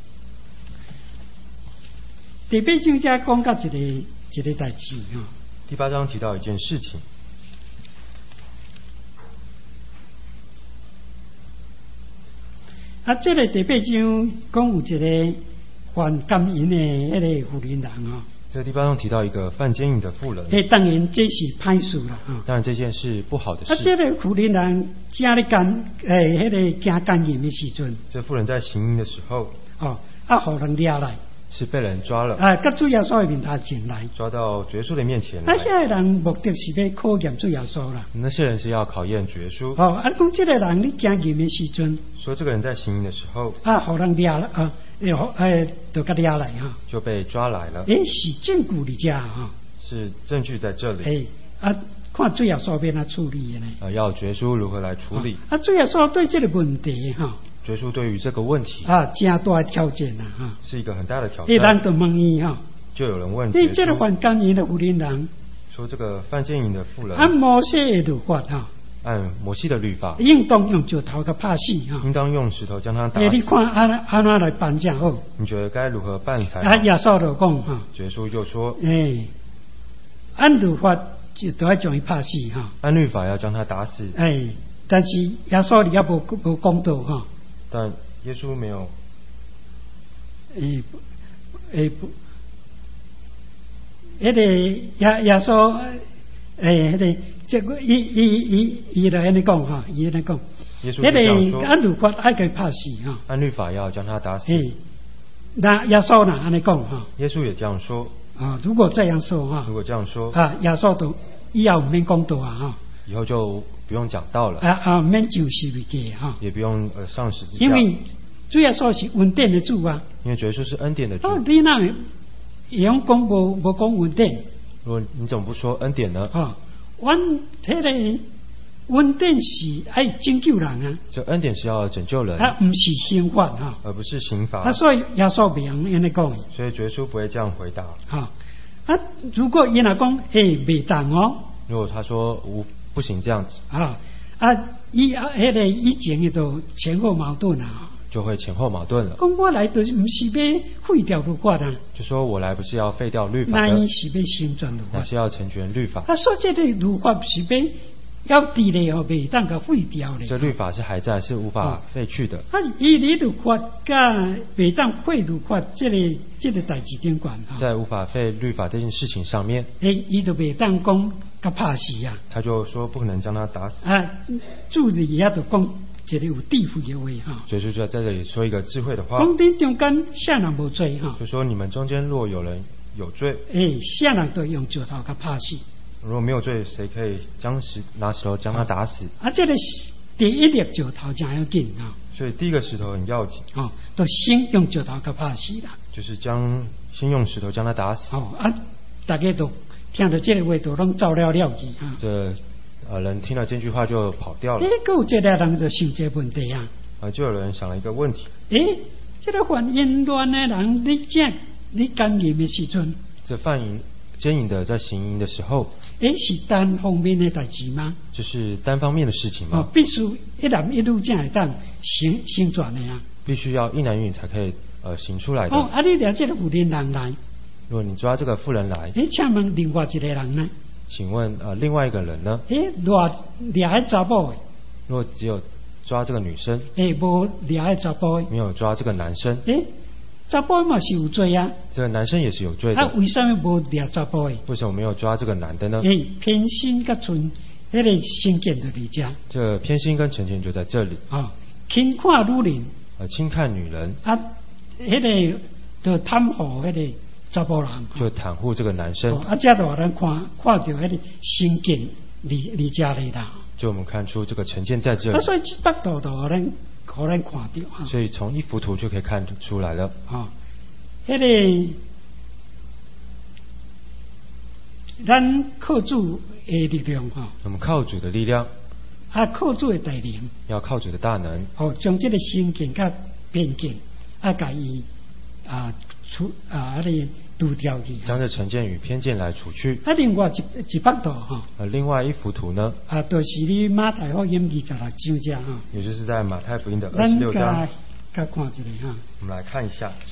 第八章才讲到一个一个代志哈。 第八章提到一件事情。 啊，这个第八章讲有一个患肝炎的迄个妇人人啊。 这个地方提到一个犯奸淫的妇人。 诶，当然这是歹事啦，哈。 当然这件事不好的事。 啊，这个妇人人正咧干诶，迄个行奸淫的时阵， 这妇人在行淫的时候， 哦，啊，互人抓来， 是被人抓了， 啊，甲主耶稣的面头前来， 抓到主耶稣的面前来。 啊，遐个人目的是要考验主耶稣啦。 那些人是要考验主耶稣。 哦，啊，讲这个人咧行淫的时阵， 说这个人在行淫的时候， 啊，互人抓了，啊，诶，诶，就甲抓来哈， 就被抓来了。 诶，是证据伫遮哈， 是证据在这里。 诶，啊，看主耶稣要哪处理的呢？ 啊，要主耶稣如何来处理？ 啊，主耶稣对这个问题哈， 主耶稣对于这个问题啊，正大的挑战呐哈， 是一个很大的挑诶，人战。 就问伊哈， 就有人问主你耶稣这个犯奸淫的妇人人， 说，这个犯奸淫的妇人按摩西的律法哈， 按摩西的律法， 应当用石头甲拍死哈。 应当用石头将他打诶，你死。 看安安怎来办正好？ 你觉得该如何办才啊， 好？ 耶稣就讲哈， 主耶稣就说， 诶，按律法就都要将伊拍死哈。 按律法要将他打死， 诶，但是耶稣你也无无讲到哈， 但耶稣没有。 诶诶不，迄个耶耶稣诶，迄个这个伊伊伊伊来安尼讲哈，伊安尼讲， 耶稣是这样说， 迄个按律法爱给拍死哈。 按律法要将他打死。 诶，那耶稣呢安尼讲哈， 耶稣也这样说。 啊，如果这样说哈， 如果这样说， 啊，耶稣都以后唔免讲道啊哈， 以后就不用讲道了， 啊啊，唔免就十字架哈， 也不用呃上十字架， 因为主耶稣是恩典的主啊。 因为主耶稣是恩典的主。 哦，你那用讲无无讲恩典？ 如果你怎么不说恩典呢？ 哦，阮迄个恩典是爱拯救人啊， 这恩典是要拯救人， 啊，唔是刑罚哈。 而不是刑罚。 啊，所以耶稣袂用安尼讲。 所以主耶稣不会这样回答。 哈，啊，如果伊若讲诶袂当哦， 如果他说无不行这样子， 啊啊，以啊迄个以前迄都前后矛盾啊。 就会前后矛盾了。 讲我来就是唔是要废掉律法啊， 就说我来不是要废掉律法那的， 是要成全律法。 那是要成全律法。 啊，所以这个律法是要要伫咧哦，袂当甲废掉咧。 这律法是还在，是无法废去的。 啊，以你律法甲袂当废律法，这个这个代志顶管哈。 在无法废律法这件事情上面， 诶，伊就袂当讲甲拍死啊。 他就说不可能将他打死。 啊，主字也就讲一个有智慧的话哈。 所以就在这里说一个智慧的话， 讲恁中间啥人无罪哈？ 就说你们中间若有人有罪， 诶，啥人都用石头甲拍死。 如果没有罪，谁可以将石拿石头将他打死？ 啊，这个第一粒石头真要紧啊！ 所以第一个石头很要紧， 哦，都先用石头甲拍死啦。 就是将先用石头将他打死。 哦啊，大家都听到这个话都拢走了了去啊。 这呃人听了这句话就跑掉了。 诶，还有这个人就想这个问题啊。 啊，就有人想了一个问题。 诶，这个犯淫乱的人，你这你奸淫的时阵， 这犯淫奸淫的在行淫的时候， 诶，是单方面的代志吗？ 这是单方面的事情吗？ 哦，必须一男一女才会当行行转的呀。 必须要一男一女才可以呃行出来的。 哦，啊，你了这个妇人人来， 如果你抓这个妇人来， 诶，请问另外一个人呢？ 请问呃另外一个人呢？ 诶，偌掠迄查某的， 如果只有抓这个女生， 诶，无掠迄查甫的， 没有抓这个男生， 诶，查甫嘛是有罪啊。 这个男生也是有罪的。 啊，为什么无掠查甫的？ 为什么没有抓这个男的呢？ 诶，偏心甲存迄个先见就伫遮。 这偏心跟成见就在这里。 哦，轻看女人， 呃，轻看女人， 啊，迄、那个就袒护迄个查甫人， 就袒护这个男生。 哦、啊，这就咱看看到迄个先见离离遮里啦。 就我们看出这个成见在这里。 啊，所以这幅图就互咱互咱看到哈。 所以从一幅图就可以看出来了。 哦，迄、那个咱靠主的力量哈。 我们靠主的力量， 啊，靠主的大能， 要靠主的大能， 哦，将这个先见甲偏见啊，甲伊啊除啊，迄个除掉去。 将这成见与偏见来除去。 啊，另外一一幅图哈。 呃，另外一幅图呢？ 啊，就是你马太福音二十六章这哈。 也就是在马太福音的二十六章。 咱甲看一下哈。 我们来看一下。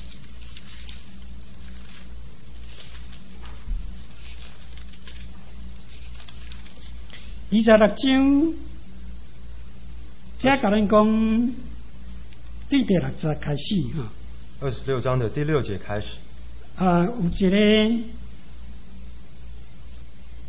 二十六章，这甲咱讲，对第六节开始哈。 二十六章的第六节开始。 啊，有一个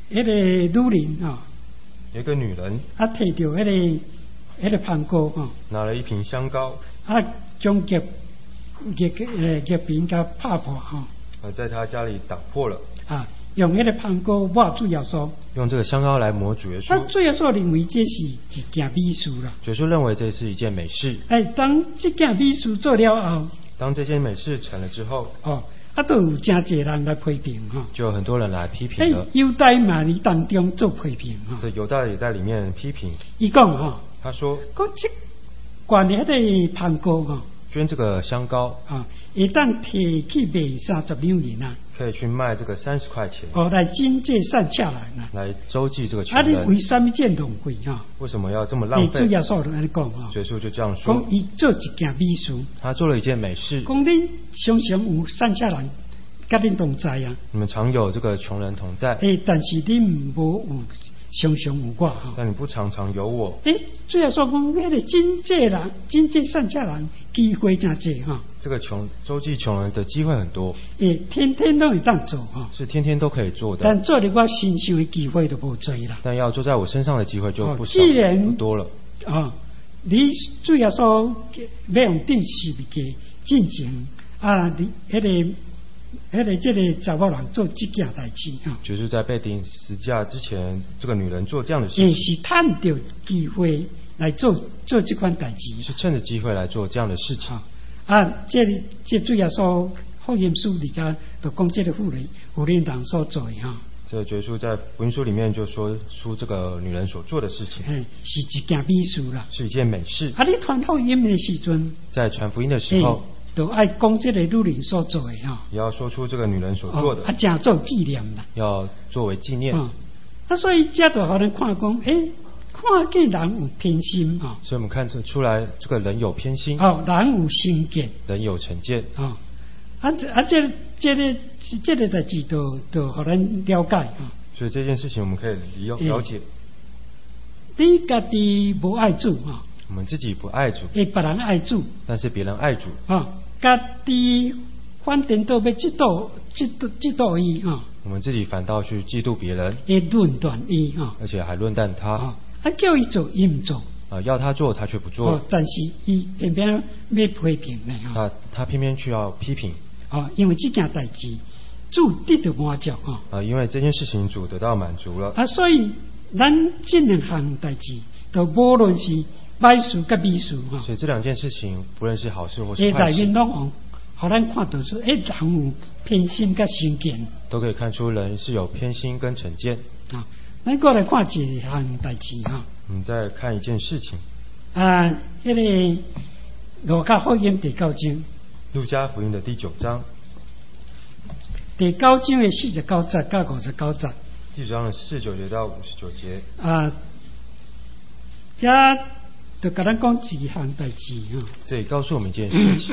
迄个女人啊， 有一个女人啊，摕着迄个迄个香膏啊， 拿了一瓶香膏， 啊，将叶叶呃叶片甲拍破哈， 呃，在他家里打破了， 啊，用迄个香膏抹主耶稣， 用这个香膏来抹主耶稣。 啊，主耶稣认为这是一件美事啦。 主耶稣认为这是一件美事。 哎，当这件美事做了后， 当这件美事成了之后， 哦，啊，都有真侪人来批评哈。 就有很多人来批评了。 哎，犹太嘛伫当中做批评哈。 这犹大也在里面批评。 伊讲哈， 他说， 讲这关于迄个香膏哈， 捐这个香膏啊，会当摕去卖三十两银啊。 可以去卖这个三十块钱， 哦，来经济善下来呢， 来周济这个穷啊，你人。 为什么这浪费啊？ 为什么要这么浪费？ 主耶稣就安尼讲啊， 耶稣就这样说， 讲伊做一件美事， 他做了一件美事。 讲恁常常有善下人，甲恁同在啊。 你们常有这个穷人同在， 诶，但是恁无有常常有我哈。 但你不常常有我。 诶，主耶稣讲，迄个真济人，真济善下人，机会真济哈。 这个穷周济穷人的机会很多， 诶，天天都会当做哈， 是天天都可以做的。 但做伫我身上的机会都无多啦。 但要做在我身上的机会就不少， 既然不多了。 啊，你主要说要用电视物件进前啊，你迄、那个、迄、那个、这个查某人做这件代志啊， 就是在被钉十字架之前，这个女人做这样的事也情， 是趁着机会来做做这款代志， 是趁着机会来做这样的事情。 啊，这这主要说福音书里家就讲这个妇人妇人人所做的哈。 这个耶稣在福音书里面就说出这个女人所做的事情， 哎，是一件美事啦， 是一件美事。 啊，你传福音的时阵， 在传福音的时候， 都爱讲这个女人所做的哈， 也要说出这个女人所做的， 哦、啊，正做纪念啦， 要作为纪念。 哦、啊，所以这就好人看讲，哎，看见人有偏心哈、哦， 所以我们看得出来，这个人有偏心， 哦，人有成见， 人有成见， 哦，啊这啊这这个这个代志都都好人了解啊。哦所以这件事情我们可以了了解。 你家己无爱主啊， 我们自己不爱主， 诶，别人爱主， 但是别人爱主啊，家己反正都要嫉妒嫉妒嫉妒伊啊， 我们自己反倒去嫉妒别人， 会论断伊啊， 而且还论断他， 啊，啊叫伊做伊唔做， 啊，要他做他却不做， 哦，但是伊偏偏要批评呢， 他他偏偏去要批评， 啊，因为这件代志。主得到满足啊！ 啊，因为这件事情主得到满足了啊，所以咱这两项代志，都无论是歹事甲美事哈。 所以这两件事情，不论是好事或是坏事， 内面拢互互咱看到说，哎，人有偏心甲成见， 都可以看出人是有偏心跟成见啊。咱过来看一项代志哈。 我们再看一件事情啊，迄、那个路加福音第九章， 路加福音的第九章。 第九章的四十九节到五十九节， 第九章的四十九节到五十九节啊，这就甲咱讲一项代志哈。 这里告诉我们一件事情。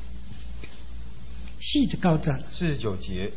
四十九节， 四十九节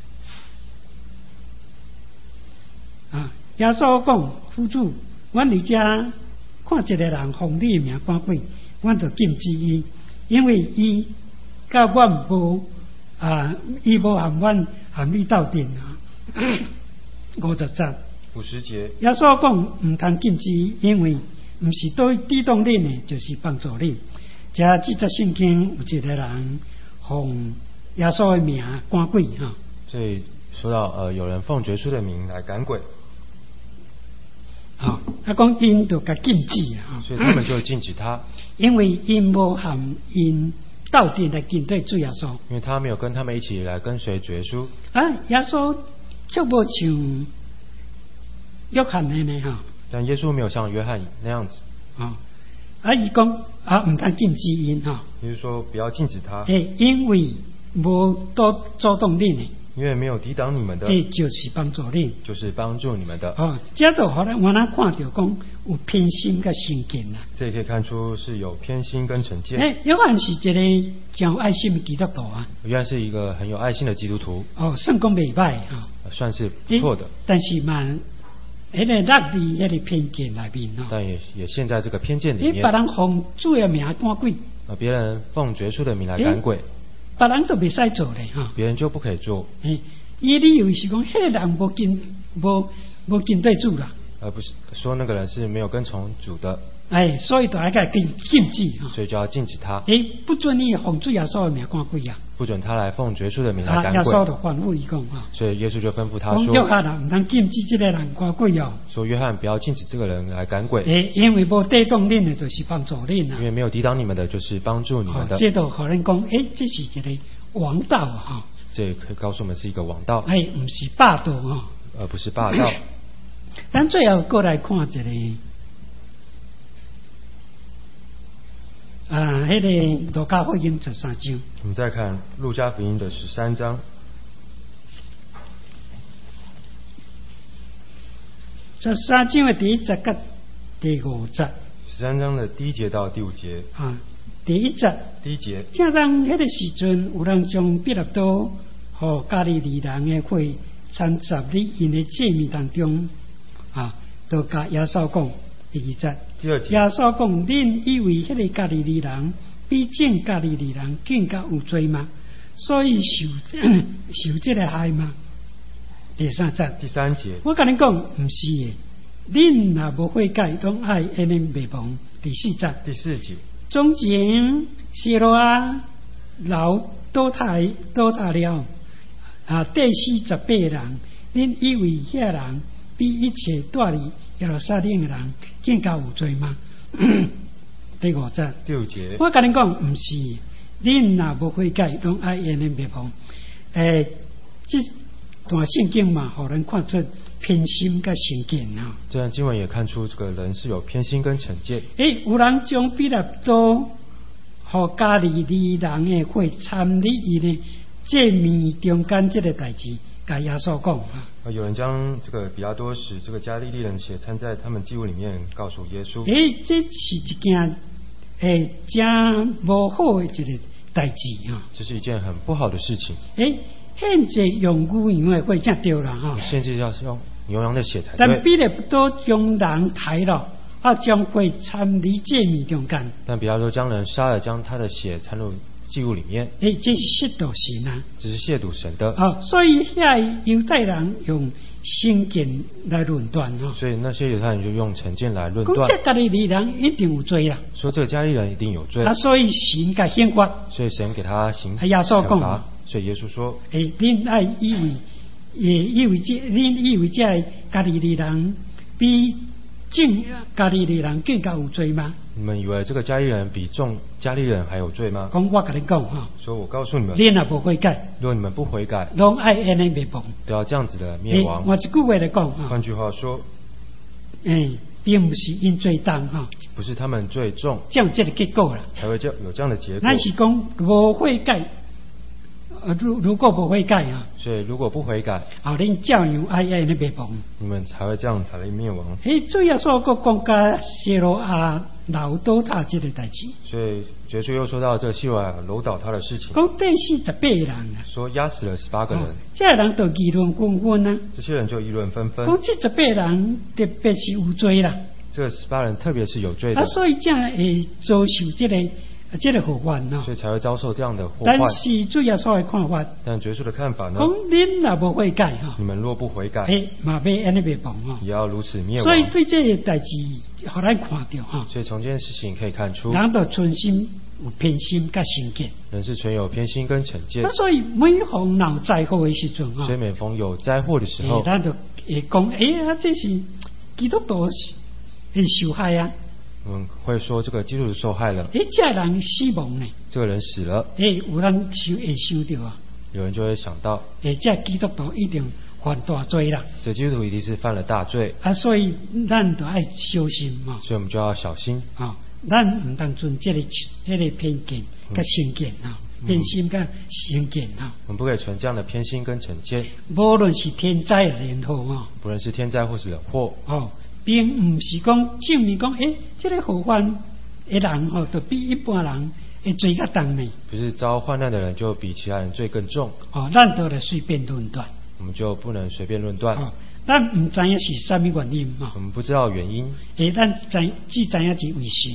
啊，耶稣讲：夫主，阮伫遮看一个人奉你的名赶鬼，阮就禁止伊，因为伊甲阮无。啊！伊无含阮含伊斗阵啊，五十节。 五十节。 耶稣讲毋通禁止，因为毋是对抵挡恁的，就是帮助恁。这这则圣经有一个人奉耶稣的名赶鬼哈。 所以说到呃，有人奉耶稣的名来赶鬼。 啊，他讲因就甲禁止啊。 所以他们就禁止他， 因为因无含因。到底来跟对主耶稣， 因为他没有跟他们一起来跟随主耶稣。 啊，耶稣却无像约翰那呢哈。 但耶稣没有像约翰那样子。 啊，啊，伊讲啊，唔通禁止因哈。 就是说不要禁止他。 诶，因为无多主动恁的。 因为没有抵挡你们的， 诶，就是帮助恁， 就是帮助你们的。 哦，这就好了，我咱看到讲有偏心跟成见啦。 这也可以看出是有偏心跟成见。 诶，约翰是一个讲爱心的基督徒啊。 约翰是一个很有爱心的基督徒。 哦，算讲袂歹哈， 算是不错的。 但是嘛，迄个落伫迄个偏见内面哦。 但也也陷在这个偏见里面。 你别人奉主的名赶鬼， 啊，别人奉耶稣的名来赶鬼。 别人都袂使做咧哈， 别人就不可以做。 诶，伊理由是讲，迄个人无跟无无跟对主啦。 而不是说那个人是没有跟从主的。 哎，所以就要给禁禁止哈。 所以就要禁止他。 哎，不准你奉主耶稣的名赶鬼啊！ 不准他来奉耶稣的名来赶鬼。耶稣就吩咐伊讲哈。 所以耶稣就吩咐他说： 约翰啊，唔通禁止这个人赶鬼哦。 说约翰不要禁止这个人来赶鬼。 哎，因为无抵挡恁的，就是帮助恁啊。 因为没有抵挡你们的，就是帮助你们的。 这都可能讲，哎，这是一个王道啊！ 这也可以告诉我们是一个王道。 哎，唔是霸道啊。 而不是霸道。 咱最后过来看一个。啊，那个路加福音十三章。 我们再看路加福音的十三章。 十三章的第一节跟第五节。 十三章的第一节到第五节。 啊，第一节。 第一节。 正当那个时阵，有人将彼拉多和加利利人的血掺杂在因的诫命当中，啊，都甲耶稣讲。第二节。耶稣讲：恁以为迄个加利利人比正加利利人更加有罪吗？所以受受这个害吗？第三节。 第三节。我跟你讲，唔是的。恁若无悔改，拢爱安尼灭亡。第四节。 第四节。 从前西罗亚老倒塌倒塌了啊，第四十八人，恁以为遐人比一切住哩耶路撒冷的人更加有罪吗？第五节。 第五节。 我跟你讲，唔是，恁若无悔改，拢爱安尼灭亡。诶，这段圣经嘛，互人看出偏心甲成见啊。 这段经文也看出这个人是有偏心跟成见。 诶，有人将彼拉多和加利利人的血掺入伊的诫命中间这个代志。跟耶稣讲啊， 有人将这个比拉多使这个加利利人血掺在他们祭物里面，告诉耶稣。 诶，这是一件诶真无好的一个代志啊！ 这是一件很不好的事情。 诶，现在用牛羊的血才对了哈。 现在要是用牛羊的血才对。 但彼拉多将人抬了，啊，将血掺入诫命中间。 但比拉多将人杀了，将他的血掺入祭物里面。 诶，这是亵渎神啊！ 只是亵渎神的。 啊，所以遐犹太人用成见来论断啊。 所以那些犹太人就用成见来论断。 讲这加利利人一定有罪啦。 说这个加利人一定有罪。 啊，所以神给刑罚。 所以神给他刑耶稣讲。 所以耶稣说： 诶，恁爱以为，也以为这，恁以为这加利利人比正加利利人更加有罪吗？ 你们以为这个加利人比众加利人还有罪吗？ 讲我跟你讲哈， 说我告诉你们， 恁若不悔改， 如果你们不悔改， 拢爱安尼灭亡， 都要这样子的灭亡。 我一句话来讲哈， 换句话说， 诶，并不是因罪重哈， 不是他们罪重， 这样这个结果了， 才会这有这样的结果。 那是讲无悔改。呃，如如果不悔改啊， 所以如果不悔改， 啊，恁照样爱爱那灭亡， 你们才会这样才会灭亡。 诶，主要说个讲甲西罗亚老倒塌这个代志， 所以耶稣又说到这个西罗亚楼倒塌的事情， 讲第四十八人啊， 说压死了十八个人，哦、 这人就议论纷纷啊， 这些人就议论纷纷， 讲这十八人特别是有罪啦， 这个十八人特别是有罪的， 啊，所以这样会遭受这个。这个祸患呢， 所以才会遭受这样的祸患。 但是主耶稣的看法， 但耶稣的看法呢？ 讲恁若无悔改哈， 你们若不悔改， 诶，嘛要安尼灭亡哈， 也要如此灭亡。 所以对这个代志，互咱看到哈。 所以从这件事情可以看出， 人都存心有偏心甲成见， 人是存有偏心跟成见。 那所以每逢闹灾祸的时阵哈， 所以每逢有灾祸的时候， 咱就会讲，诶啊，这是基督徒会受害啊。 我们会说这个基督徒受害了， 诶，这人死亡呢？ 这个人死了， 诶，有人想会想到啊， 有人就会想到， 诶，这基督徒一定犯大罪啦， 这基督徒一定是犯了大罪啊，所以咱都爱小心嘛， 所以我们就要小心啊，咱唔当存这个这个偏见甲成见啊，偏心甲成见啊， 我们不可以存这样的偏心跟成见， 无论是天灾人祸啊， 不论是天灾或是人祸哦。并唔是讲证明讲，诶，这个祸患的人吼，就比一般人会罪较重呢。 不是遭患难的人就比其他人罪更重。 哦，咱都来随便论断。 我们就不能随便论断。 哦，咱唔知影是什么原因嘛。 我们不知道原因。 诶，咱知只知影是为神。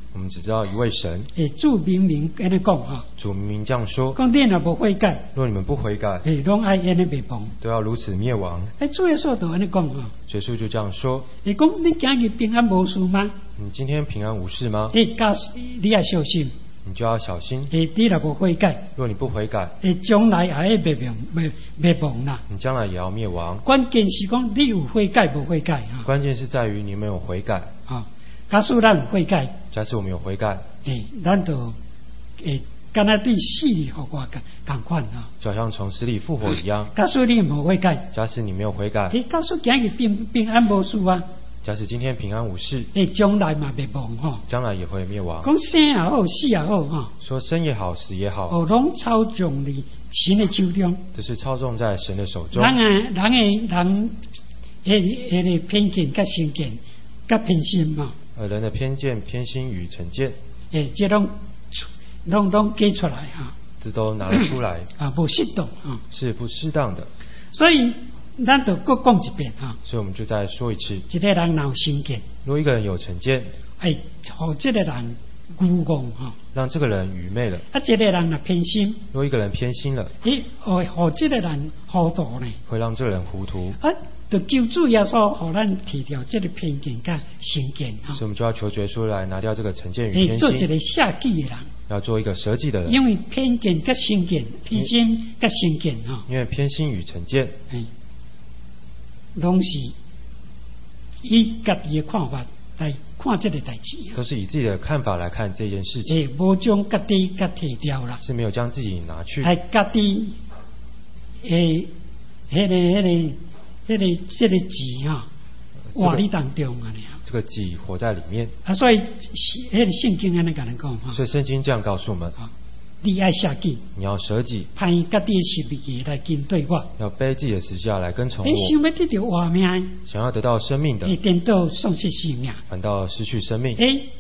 我们只知道一位神。 诶，主明明安尼讲哈， 主明明这样说： 讲你若无悔改， 若你们不悔改， 诶，拢爱安尼灭亡， 都要如此灭亡。 诶，主耶稣就安尼讲哈。 耶稣就这样说： 你讲你今日平安无事吗？ 你今天平安无事吗？ 诶，假使你要小心。 你就要小心。 诶，你若无悔改， 若你不悔改， 诶，将来也会灭亡，灭灭亡啦。 你将来也要灭亡。 关键是讲你有悔改无悔改啊？ 关键是在于你没有悔改。 啊，假使咱有悔改， 假使我们有悔改， 诶，咱就诶，敢若对死里互我共共款啊， 就好像从死里复活一样。 假使你无悔改， 假使你没有悔改， 诶，假使今日平平安无事啊？ 假使今天平安无事， 诶，将来嘛灭亡吼， 将来也会灭亡。 讲生也好，死也好哈， 说生也好，死也好， 哦，拢操纵伫神的手中， 这是操纵在神的手中。 人啊，人诶人，迄迄个偏见、甲成见、甲偏心嘛。 呃，人的偏见、偏心与成见， 诶，这拢拢拢给出来哈， 这都拿得出来啊，不适当啊， 是不适当的。 所以咱就各讲一遍哈。 所以我们就再说一次： 一个人若有成见， 如果一个人有成见， 哎，互这个人愚妄哈， 让这个人愚昧了； 啊，这个人若偏心， 如果一个人偏心了， 诶，互互这个人糊涂呢， 会让这个人糊涂。 啊，就求主耶稣，互咱提掉这个偏见甲成见哈。 所以我们就要求耶稣来拿掉这个成见与偏心， 做一个舍己的人， 要做一个舍己的人。 因为偏见甲成见，偏心甲成见哈， 因为偏心与成见， 哎，拢是以家己的看法来看这个代志， 都是以自己的看法来看这件事情， 诶，无将家己甲摕掉啦， 是没有将自己拿去， 系家己诶，迄个迄个迄个这个字哈，活伫当中啊， 这个己活在里面啊，所以迄个圣经安尼甲人讲哈， 所以圣经这样告诉我们： 你爱舍己， 你要舍己， 派家己的十字架来跟对我， 要背自己的十字架来跟从我。 你想要得到活命， 想要得到生命的， 会颠倒丧失生命， 反倒失去生命。 诶，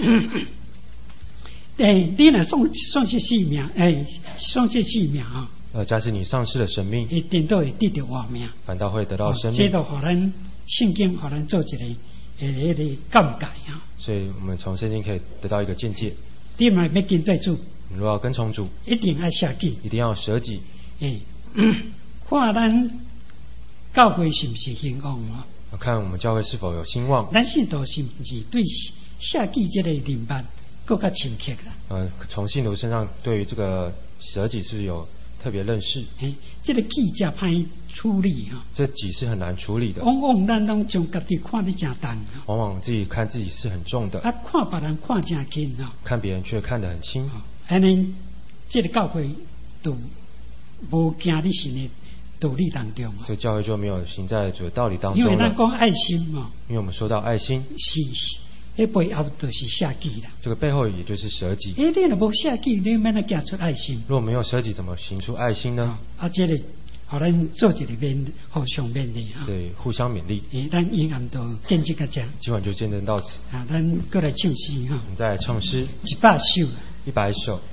诶，你若丧丧失生命，诶，丧失生命啊！ 呃，假使你丧失了生命， 会颠倒会得到活命， 反倒会得到生命。 这都互咱圣经互咱做一个诶，迄个鉴戒啊。 所以我们从圣经可以得到一个见解。 你嘛要跟对主， 你若要跟从主， 一定要舍己， 一定要舍己。 诶，看咱教会是不是兴旺啊？ 看我们教会是否有兴旺。 咱信徒是不是对舍己这个人办更加深刻啦？ 呃，从信徒身上对于这个舍己是有特别认识。 诶，这个己真歹处理哈。 这己是很难处理的。 往往咱拢将家己看得真重， 往往自己看自己是很重的。 啊，看别人看真轻哈。 看别人却看得很轻。 安尼，这个教会都无行伫神的道理当中。 所以教会就没有行在主的道理当中。 因为咱讲爱心嘛。 因为我们说到爱心， 是迄背后就是舍己啦。 这个背后也就是舍己。 诶，你若无舍己，你免来行出爱心。 如果没有舍己，怎么行出爱心呢？ 啊，这个互咱做一个勉，互相勉励啊。 对，互相勉励。 诶，咱因暗都见证个这。 今晚就见证到此。 啊，咱过来唱诗哈。 我们再来唱诗。 一百首。 一百首。